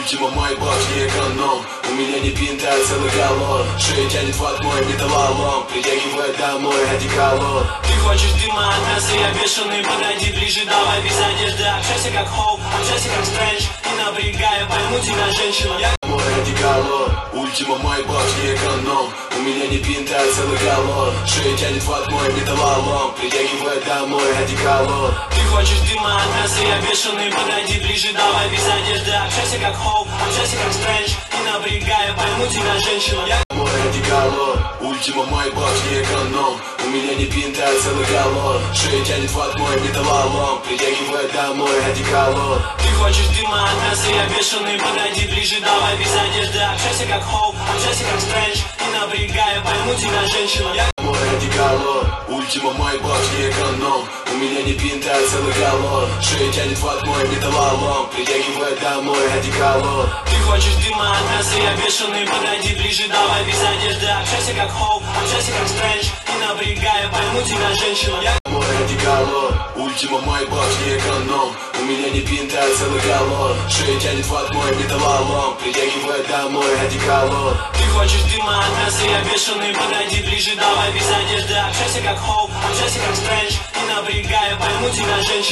Ультима майбах, не эконом. У меня не пинта, а целый галлон. Шея тянет в мой металлолом. Притягивай домой одеколон. Ты хочешь дыма от мяса, я бешеный. Подойди ближе, давай без одежды. Общайся как Хоуп, общайся как Стрэндж. Не напрягай, я пойму тебя, женщина. Мой одеколон. Ультима майбах, не эконом. У меня не пинта, а целый галлон. Шея тянет в мой металлолом. Притягивай домой одеколон. Ты хочешь дыма от мяса, я бешеный. Подойди ближе, давай без одежды. Общайся как Хоуп, общайся как Стрэндж. Не напрягай, я пойму тебя, женщина. Мой одеколон. Ультима майбах, не эконом. У меня не пинта, а целый галлон. Шея тянет в мой металлолом. Притягивай домой одеколон. Ты хочешь дыма от мяса, я бешеный. Подойди ближе, давай без одежды. Общайся как Хоуп, общайся как Стрэндж. Не напрягай, я пойму тебя, женщина. Мой одеколон. Ультима майбах, не эконом. У меня не пинта, а целый галлон. Шея тянет в мой металлолом. Притягивай домой одеколон. Ты хочешь дыма от мяса, я бешеный. Подойди ближе, давай без одежды. Общайся как Хоуп, общайся как Стрэндж. Не напрягай, я пойму тебя, женщина. Мой одеколон. Ультима майбах, не эконом. У меня не пинта, а целый галлон. Шея тянет в мой металлолом. Притягивай домой одеколон. Ты хочешь дыма от мяса, я бешеный. Подойди ближе, давай без одежды. Общайся как Хоуп, общайся как Стрэндж. Не напрягай, я пойму тебя, женщина.